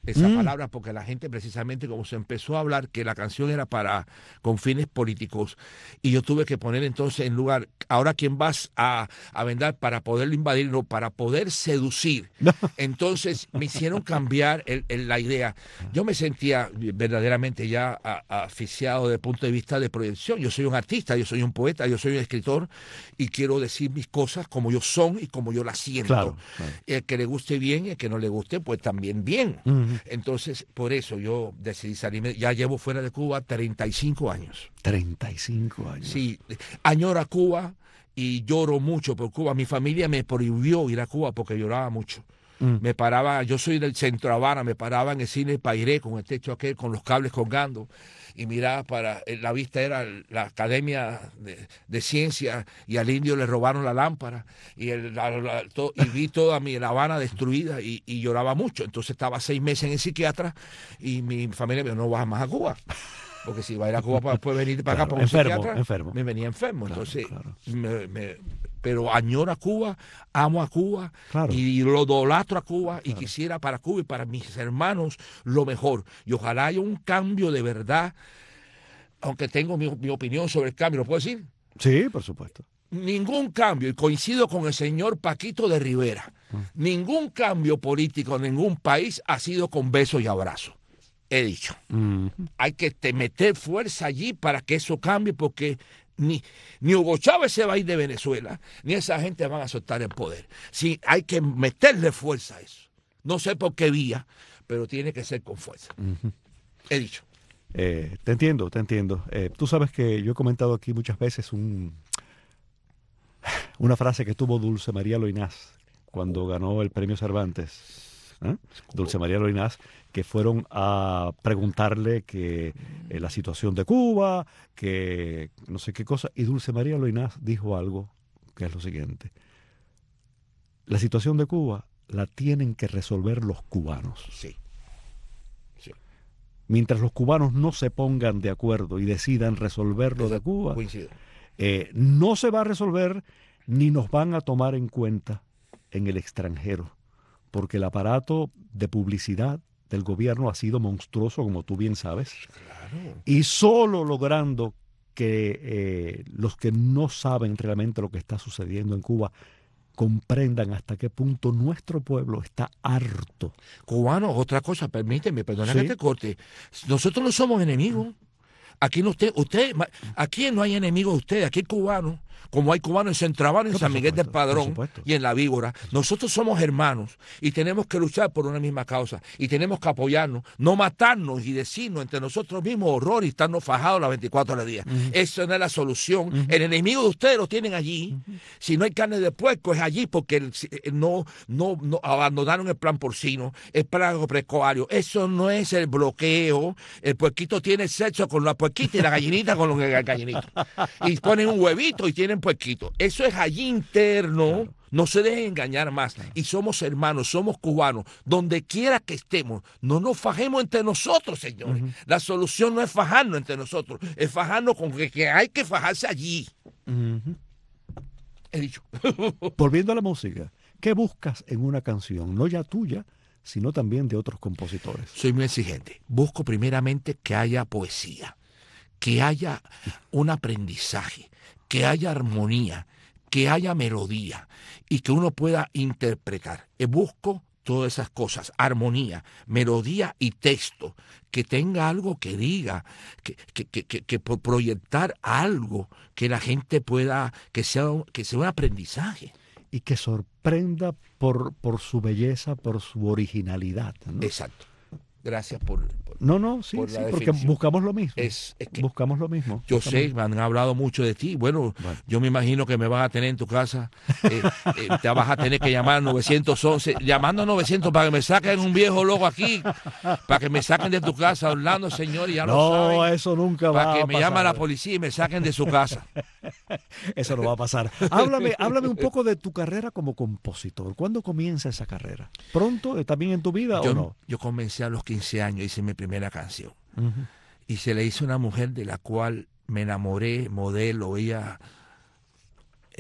esa palabra, porque la gente precisamente como se empezó a hablar que la canción era con fines políticos, y yo tuve que poner entonces en lugar, ahora quién vas a vender para poderlo invadir, no, para poder seducir. Entonces me hicieron cambiar la idea. Yo me sentía verdaderamente ya asfixiado desde el punto de vista de proyección. Yo soy un artista, yo soy un poeta, yo soy un escritor, y quiero decir mis cosas como yo son y como yo las siento. Claro. El que le guste bien y el que no le guste, pues también bien. Entonces, por eso yo decidí salirme. Ya llevo fuera de Cuba 35 años. 35 años. Sí, añoro a Cuba y lloro mucho por Cuba. Mi familia me prohibió ir a Cuba porque lloraba mucho. Me paraba, yo soy del centro de Habana, me paraba en el cine Pairé con el techo aquel, con los cables colgando, y miraba la vista era la Academia de Ciencias, y al indio le robaron la lámpara, y vi toda La Habana destruida, y lloraba mucho. Entonces estaba 6 meses en el psiquiatra, y mi familia me dijo, no vas más a Cuba. Porque si va a ir a Cuba para después venir para acá para un psiquiatra, me venía enfermo. Claro, entonces, claro. Pero añoro a Cuba, amo a Cuba, Claro. y lo idolatro a Cuba, y quisiera para Cuba y para mis hermanos lo mejor. Y ojalá haya un cambio de verdad, aunque tengo mi opinión sobre el cambio, ¿lo puedo decir? Sí, por supuesto. Ningún cambio, y coincido con el señor Paquito de Rivera, ningún cambio político en ningún país ha sido con besos y abrazos. He dicho. Hay que meter fuerza allí para que eso cambie, porque ni Hugo Chávez se va a ir de Venezuela, ni esa gente van a soltar el poder. Sí, hay que meterle fuerza a eso. No sé por qué vía, pero tiene que ser con fuerza. He dicho. Te entiendo. Tú sabes que yo he comentado aquí muchas veces una frase que tuvo Dulce María Loinás cuando ganó el premio Cervantes. Dulce María Loinás, que fueron a preguntarle que la situación de Cuba, que no sé qué cosa, y Dulce María Loinás dijo algo que es lo siguiente: la situación de Cuba la tienen que resolver los cubanos. Sí. Mientras los cubanos no se pongan de acuerdo y decidan resolver lo de Cuba, Coincido. no se va a resolver, ni nos van a tomar en cuenta en el extranjero, porque el aparato de publicidad del gobierno ha sido monstruoso, como tú bien sabes. Claro. Y solo logrando que los que no saben realmente lo que está sucediendo en Cuba comprendan hasta qué punto nuestro pueblo está harto. Cubanos, otra cosa, permíteme, perdona Sí. que te corte. Nosotros no somos enemigos. Aquí aquí no hay enemigos de ustedes, aquí hay cubanos, como hay cubanos en Centro Habana, en No, San por Miguel del supuesto, por Padrón supuesto. y en La Víbora. Nosotros somos hermanos y tenemos que luchar por una misma causa y tenemos que apoyarnos, no matarnos y decirnos entre nosotros mismos horror y estarnos fajados las 24 horas al día. Eso no es la solución. El enemigo de ustedes lo tienen allí. Si no hay carne de puerco es allí porque no abandonaron el plan porcino, el plan agropecuario. Eso no es el bloqueo. El puerquito tiene sexo con la puerquita y la gallinita con el gallinito. Y ponen un huevito y tienen puerquito. Eso es allí interno. Claro. No se dejen engañar más. Claro. Y somos hermanos, somos cubanos. Donde quiera que estemos, no nos fajemos entre nosotros, señores. La solución no es fajarnos entre nosotros, es fajarnos con que hay que fajarse allí. He dicho. Volviendo a la música, ¿qué buscas en una canción? No ya tuya, sino también de otros compositores. Soy muy exigente. Busco primeramente que haya poesía, que haya un aprendizaje, que haya armonía, que haya melodía y que uno pueda interpretar. Busco todas esas cosas, armonía, melodía y texto, que tenga algo que diga, que por proyectar algo que la gente pueda, que sea un aprendizaje. Y que sorprenda por su belleza, por su originalidad, ¿no? Exacto. Gracias por sí, porque buscamos lo mismo. Es que buscamos lo mismo. Yo sé, me han hablado mucho de ti. Bueno, yo me imagino que me vas a tener en tu casa. Te vas a tener que llamar al 911, llamando a 900 para que me saquen un viejo loco aquí, para que me saquen de tu casa, Orlando, señor, y ya lo saben. No, eso nunca va a pasar. Para que me llame a la policía y me saquen de su casa. Eso no va a pasar. Háblame un poco de tu carrera como compositor. ¿Cuándo comienza esa carrera? ¿Pronto? ¿También en tu vida o no? Yo comencé a los 15 años, hice mi primera canción. Y se le hizo una mujer de la cual me enamoré, modelo, ella,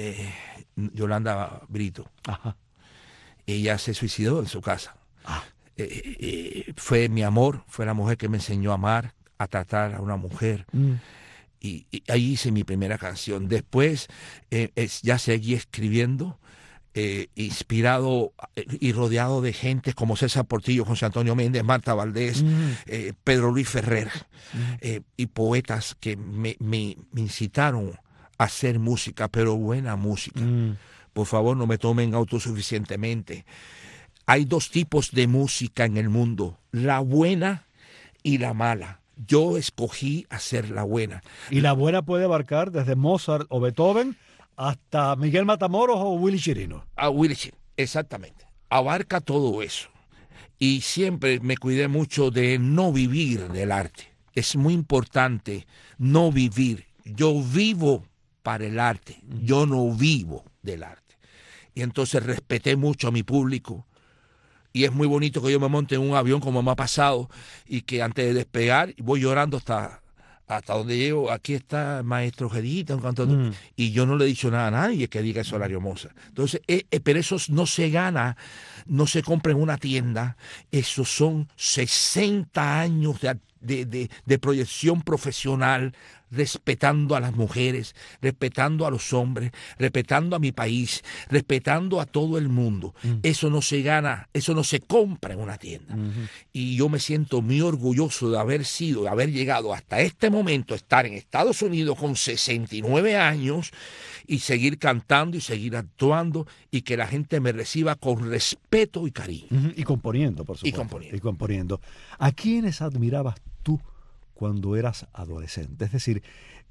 Yolanda Brito. Ajá. Ella se suicidó en su casa. fue mi amor, fue la mujer que me enseñó a amar, a tratar a una mujer. Y ahí hice mi primera canción. Después ya seguí escribiendo, inspirado y rodeado de gente como César Portillo, José Antonio Méndez, Marta Valdés, Pedro Luis Ferrer, y poetas que me incitaron a hacer música, pero buena música. Por favor, no me tomen autosuficientemente. Hay dos tipos de música en el mundo, la buena y la mala. Yo escogí hacer la buena. Y la buena puede abarcar desde Mozart o Beethoven hasta Miguel Matamoros o Willy Chirino. A Willy Chirino, exactamente. Abarca todo eso. Y siempre me cuidé mucho de no vivir del arte. Es muy importante no vivir. Yo vivo para el arte, yo no vivo del arte. Y entonces respeté mucho a mi público. Y es muy bonito que yo me monte en un avión como me ha pasado y que antes de despegar voy llorando hasta donde llego. Aquí está el maestro Gedita, y yo no le he dicho nada a nadie que diga eso Horario Mozart. Entonces, pero eso no se gana, no se compra en una tienda. Esos son 60 años de proyección profesional, respetando a las mujeres, respetando a los hombres, respetando a mi país, respetando a todo el mundo. Eso no se gana, eso no se compra en una tienda. Y yo me siento muy orgulloso de haber llegado hasta este momento, estar en Estados Unidos con 69 años y seguir cantando y seguir actuando y que la gente me reciba con respeto y cariño. Y componiendo, por supuesto. Y componiendo. ¿A quiénes admirabas tú cuando eras adolescente? Es decir,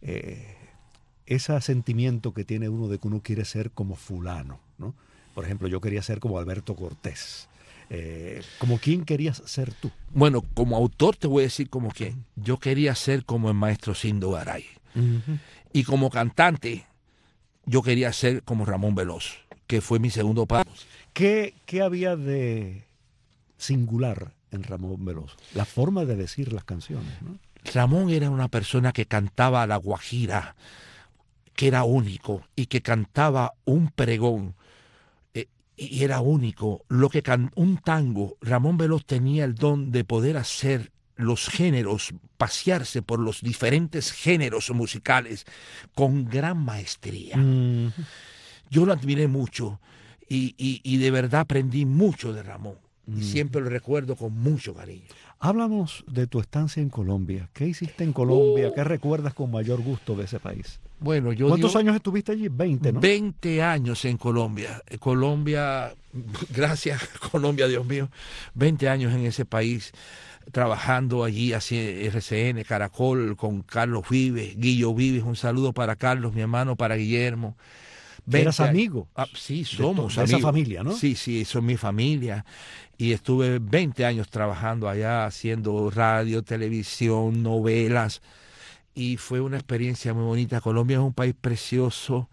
ese sentimiento que tiene uno de que uno quiere ser como fulano, ¿no? Por ejemplo, yo quería ser como Alberto Cortés. ¿Como quién querías ser tú? Bueno, como autor te voy a decir como quién. Yo quería ser como el maestro Sindo Garay. Y como cantante, yo quería ser como Ramón Veloso, que fue mi segundo paso. ¿Qué había de singular en Ramón Veloso? La forma de decir las canciones, ¿no? Ramón era una persona que cantaba la guajira, que era único, y que cantaba un pregón, y era único. Un tango, Ramón Veloso tenía el don de poder hacer los géneros, pasearse por los diferentes géneros musicales con gran maestría. Yo lo admiré mucho y de verdad aprendí mucho de Ramón. Y siempre lo recuerdo con mucho cariño. Háblanos de tu estancia en Colombia. ¿Qué hiciste en Colombia? ¿Qué recuerdas con mayor gusto de ese país? Bueno, ¿Cuántos años estuviste allí? 20, ¿no? 20 años en Colombia. Colombia, gracias Colombia, Dios mío. 20 años en ese país, trabajando allí, hacia RCN, Caracol, con Carlos Vives, Guillo Vives. Un saludo para Carlos, mi hermano, para Guillermo. ¿Eras amigo? Sí, somos de amigos. Esa familia, ¿no? Sí, son mi familia. Y estuve 20 años trabajando allá, haciendo radio, televisión, novelas. Y fue una experiencia muy bonita. Colombia es un país precioso.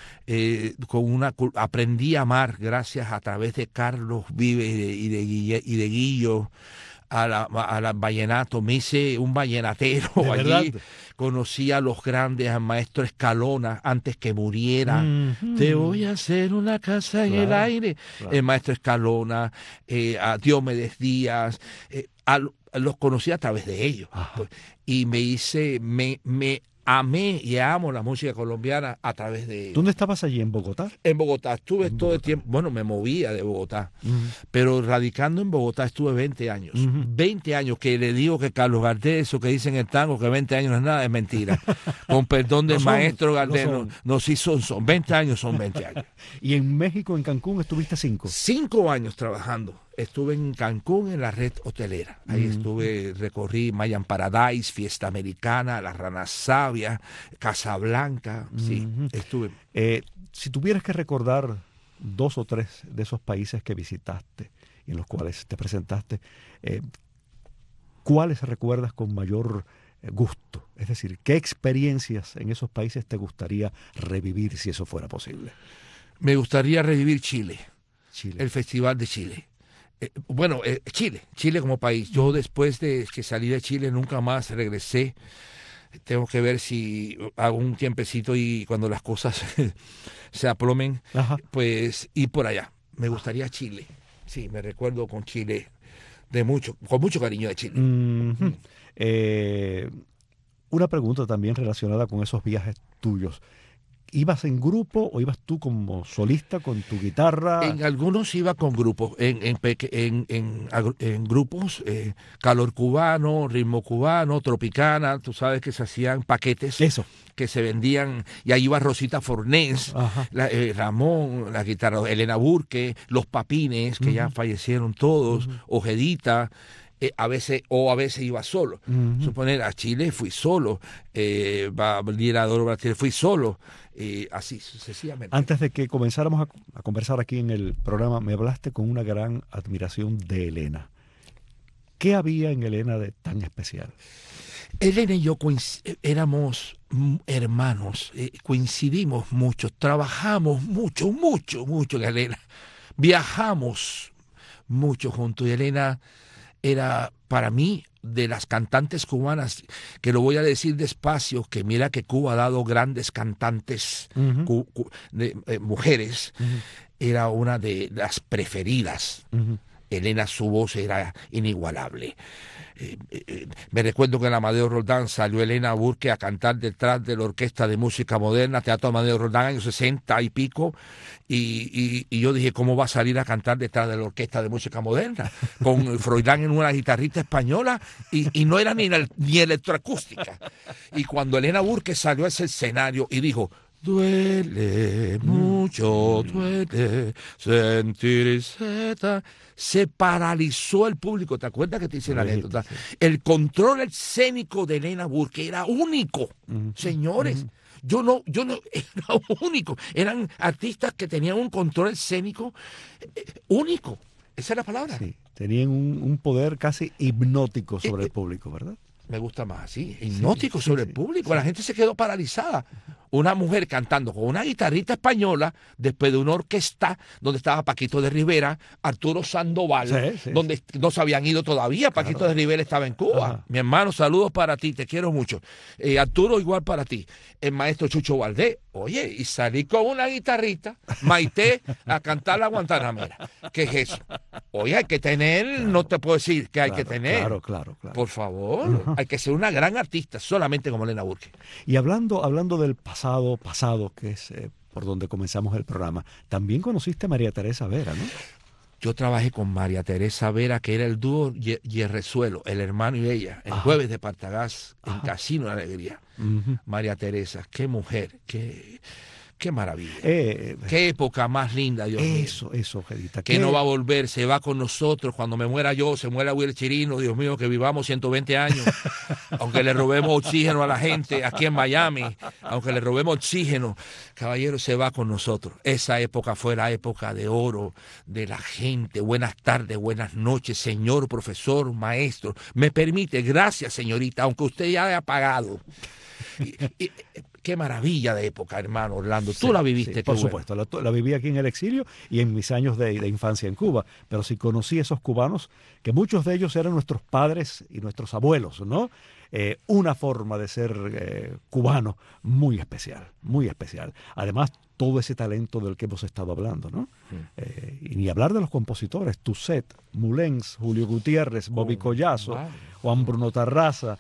Aprendí a amar gracias a través de Carlos Vives y de Guillo. Al vallenato, me hice un vallenatero allí, conocí a los grandes, al maestro Escalona antes que muriera. Te voy a hacer una casa en el aire. El maestro Escalona, a Diomedes Díaz, los conocí a través de ellos. Y me amé y amo la música colombiana a través de... ¿Dónde estabas allí? ¿En Bogotá? En Bogotá. Estuve todo el tiempo... Bueno, me movía de Bogotá. Pero radicando en Bogotá estuve 20 años. 20 años que le digo que Carlos Gardel, eso que dicen en el tango, que 20 años no es nada, es mentira. Con perdón del maestro Gardel. No, sí son 20 años, son 20 años. ¿Y en México, en Cancún, estuviste 5? 5 años trabajando. Estuve en Cancún en la red hotelera. Ahí recorrí Mayan Paradise, Fiesta Americana, La Rana Sabia, Casablanca. Sí, estuve. Si tuvieras que recordar 2 o 3 de esos países que visitaste y en los cuales te presentaste, ¿cuáles recuerdas con mayor gusto? Es decir, ¿qué experiencias en esos países te gustaría revivir si eso fuera posible? Me gustaría revivir Chile. El Festival de Chile. Chile como país. Yo después de que salí de Chile nunca más regresé. Tengo que ver si hago un tiempecito y cuando las cosas se aplomen, pues ir por allá. Me gustaría Chile. Sí, me recuerdo con Chile con mucho cariño de Chile. Una pregunta también relacionada con esos viajes tuyos. ¿Ibas en grupo o ibas tú como solista con tu guitarra? En algunos iba con grupos, en grupos, calor cubano, ritmo cubano, tropicana, tú sabes que se hacían paquetes. Eso. Que se vendían, y ahí iba Rosita Fornés, Ramón, la guitarra, Elena Burke, los Papines, que ya fallecieron todos, Ojedita, a veces iba solo. Suponer, a Chile fui solo, Brasil fui solo, así sucesivamente. Antes de que comenzáramos a conversar aquí en el programa, me hablaste con una gran admiración de Elena. ¿Qué había en Elena de tan especial? Elena y yo éramos hermanos, coincidimos mucho, trabajamos mucho en Elena, viajamos mucho juntos, y Elena era para mí de las cantantes cubanas, que lo voy a decir despacio, que mira que Cuba ha dado grandes cantantes mujeres, era una de las preferidas. Elena, su voz era inigualable. Me recuerdo que en la Amadeo Roldán salió Elena Burke a cantar detrás de la Orquesta de Música Moderna, Teatro Amadeo Roldán, años 60 y pico, y yo dije, ¿cómo va a salir a cantar detrás de la Orquesta de Música Moderna? Con Froilán en una guitarrita española, y no era ni electroacústica. Y cuando Elena Burke salió a ese escenario y dijo, duele mucho, duele sentirse tan... Se paralizó el público. ¿Te acuerdas que te hice la anécdota? El control escénico de Elena Burke era único, señores. Yo no, era único. Eran artistas que tenían un control escénico único. Esa es la palabra. Sí, tenían un poder casi hipnótico sobre el público, ¿verdad? Me gusta más así, hipnótico sobre el público. La gente se quedó paralizada. Una mujer cantando con una guitarrita española después de una orquesta donde estaba Paquito de Rivera, Arturo Sandoval, donde no se habían ido todavía. Paquito de Rivera estaba en Cuba. Mi hermano, saludos para ti, te quiero mucho. Arturo, igual para ti. El maestro Chucho Valdés. Oye, y salí con una guitarrita, Maite, a cantar la Guantanamera. ¿Qué es eso? Oye, hay que tener, no te puedo decir que hay que tener. Claro. Por favor, hay que ser una gran artista, solamente como Elena Burke. Y hablando del pasado, que es por donde comenzamos el programa, también conociste a María Teresa Vera, ¿no? Yo trabajé con María Teresa Vera, que era el dúo Yerrezuelo, el hermano y ella, en Jueves de Partagás, en Casino de Alegría. María Teresa, qué mujer, qué maravilla. Qué época más linda, Dios mío. Eso, Ojedita. Que no va a volver, se va con nosotros. Cuando me muera yo, se muera Will Chirino, Dios mío, que vivamos 120 años. Aunque le robemos oxígeno a la gente aquí en Miami, aunque le robemos oxígeno, caballero, se va con nosotros. Esa época fue la época de oro de la gente. Buenas tardes, buenas noches, señor profesor, maestro. Me permite, gracias, señorita, aunque usted ya haya pagado. Qué maravilla de época, hermano Orlando. Tú la viviste. Por supuesto, la viví aquí en el exilio y en mis años de infancia en Cuba. Pero sí conocí a esos cubanos, que muchos de ellos eran nuestros padres y nuestros abuelos, ¿no? Una forma de ser cubano muy especial, muy especial. Además, todo ese talento del que hemos estado hablando, ¿no? Y ni hablar de los compositores, Tuset, Mulens, Julio Gutiérrez, Bobby Collazo, Juan Bruno Tarraza.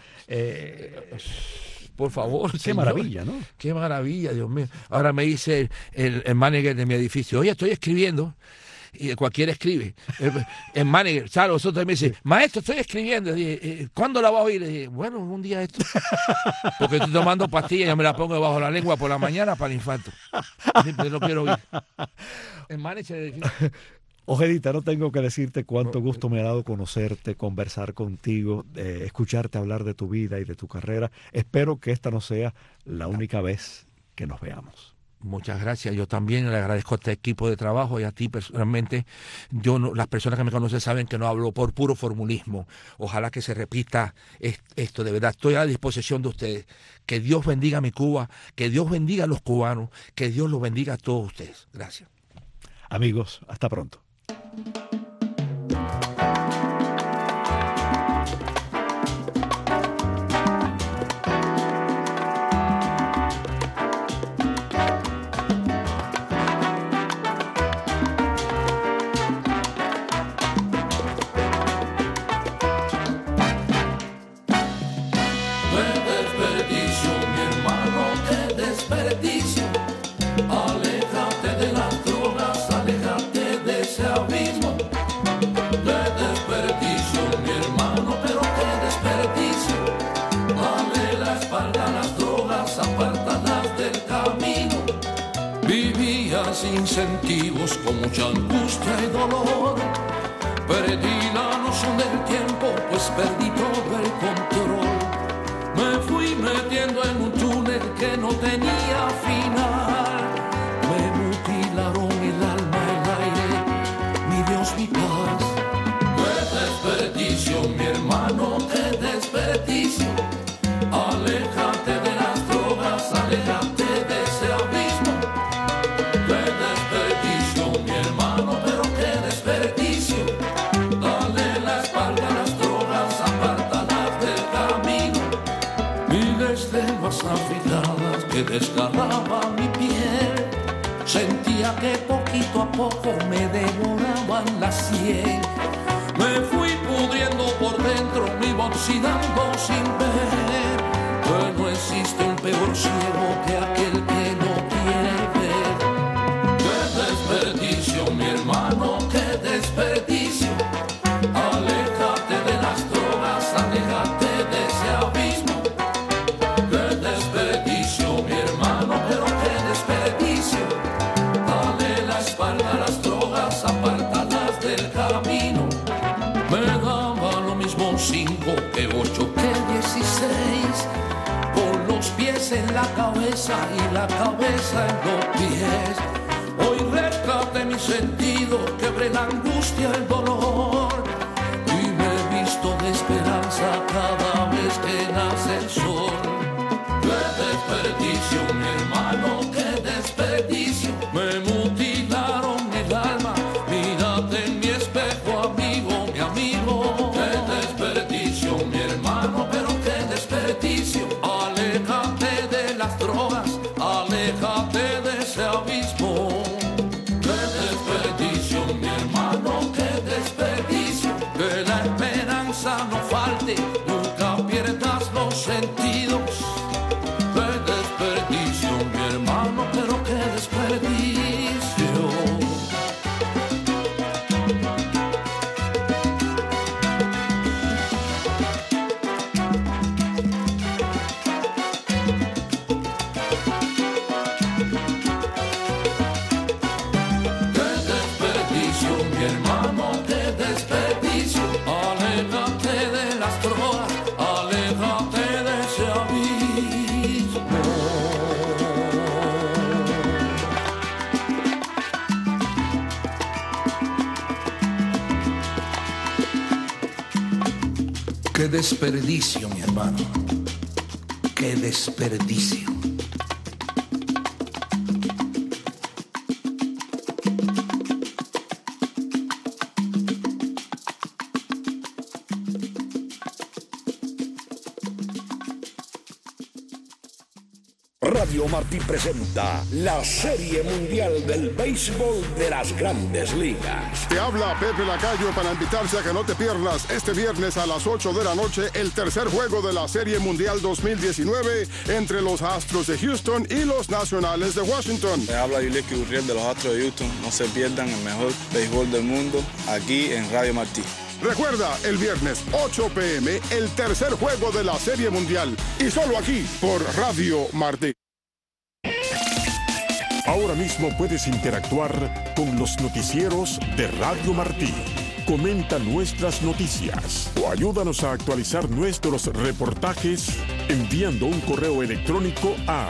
Por favor, qué señor. Maravilla, ¿no? Qué maravilla, Dios mío. Ahora me dice el manager de mi edificio, oye, estoy escribiendo. Y cualquiera escribe. El manager, ¿sabes? Vosotros me dice, maestro, estoy escribiendo. Dije, ¿cuándo la vas a oír? Le dije, bueno, un día esto. Porque estoy tomando pastillas, yo me la pongo debajo de la lengua por la mañana para el infarto. Yo no quiero oír. El manager... Ojedita, no tengo que decirte cuánto gusto me ha dado conocerte, conversar contigo, escucharte hablar de tu vida y de tu carrera. Espero que esta no sea la única vez que nos veamos. Muchas gracias. Yo también le agradezco a este equipo de trabajo y a ti personalmente. Las personas que me conocen saben que no hablo por puro formulismo. Ojalá que se repita esto. De verdad, estoy a la disposición de ustedes. Que Dios bendiga a mi Cuba, que Dios bendiga a los cubanos, que Dios los bendiga a todos ustedes. Gracias. Amigos, hasta pronto. apártalas del camino. Vivía sin incentivos, con mucha angustia y dolor. Perdí la noción del tiempo, pues perdí todo el control. Me fui metiendo en un túnel que no tenía final. Me mutilaron el alma, el aire, mi Dios, mi paz. ¡Qué desperdicio, mi hermano, qué desperdicio! Aléjate de las drogas, aléjate de ese abismo. ¡Qué desperdicio, mi hermano, pero qué desperdicio! Dale la espalda a las drogas, apártalas del camino. Miles de lenguas afiladas que desgarraban mi piel. Sentía que poquito a poco me devoraban la sien. Me fui pudriendo por dentro, me iba oxidando sin ver. Que no existe un peor ciego que aquel que no quiere ver. ¡Qué desperdicio, mi hermano, qué desperdicio! Aléjate de las drogas, aléjate de ese abismo. ¡Qué desperdicio, mi hermano, pero qué desperdicio! Dale la espalda a las drogas, apártalas del camino. Me daba lo mismo 5 que 8 que 16. Con los pies en la cabeza y la cabeza en los pies. Hoy rescaté mi sentido, quebré la angustia, el dolor. Y me he visto de esperanza cada vez que nace el sol. ¡Qué desperdicio, mi hermano, qué desperdicio! Me mutilaron el alma, mírate en mi espejo, amigo, mi amigo. ¡Qué desperdicio, mi hermano, pero qué desperdicio! Aléjate de las drogas, aléjate de ese abismo. ¡Qué desperdicio, mi hermano, qué desperdicio! Que la esperanza no falte, nunca pierdas los sentidos. ¡Qué desperdicio, mi hermano, pero qué desperdicio! Mi hermano, qué desperdicio. Aléjate de las drogas, aléjate de ese abismo. Qué desperdicio, mi hermano, qué desperdicio. Radio Martí presenta la Serie Mundial del Béisbol de las Grandes Ligas. Te habla Pepe Lacayo para invitarte a que no te pierdas este viernes a las 8 de la noche el tercer juego de la Serie Mundial 2019 entre los Astros de Houston y los Nacionales de Washington. Te habla Yuleski Gurriel de los Astros de Houston. No se pierdan el mejor béisbol del mundo aquí en Radio Martí. Recuerda, el viernes 8 p.m. el tercer juego de la Serie Mundial y solo aquí por Radio Martí. Ahora mismo puedes interactuar con los noticieros de Radio Martí. Comenta nuestras noticias o ayúdanos a actualizar nuestros reportajes enviando un correo electrónico a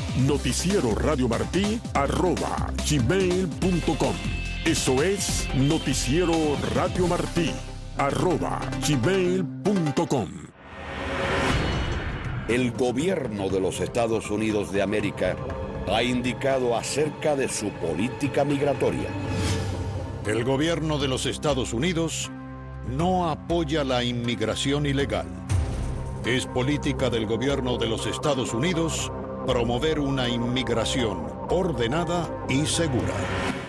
noticieroradiomartí@gmail.com. Eso es noticieroradiomartí@gmail.com. El gobierno de los Estados Unidos de América ha indicado acerca de su política migratoria. El gobierno de los Estados Unidos no apoya la inmigración ilegal. Es política del gobierno de los Estados Unidos promover una inmigración ordenada y segura.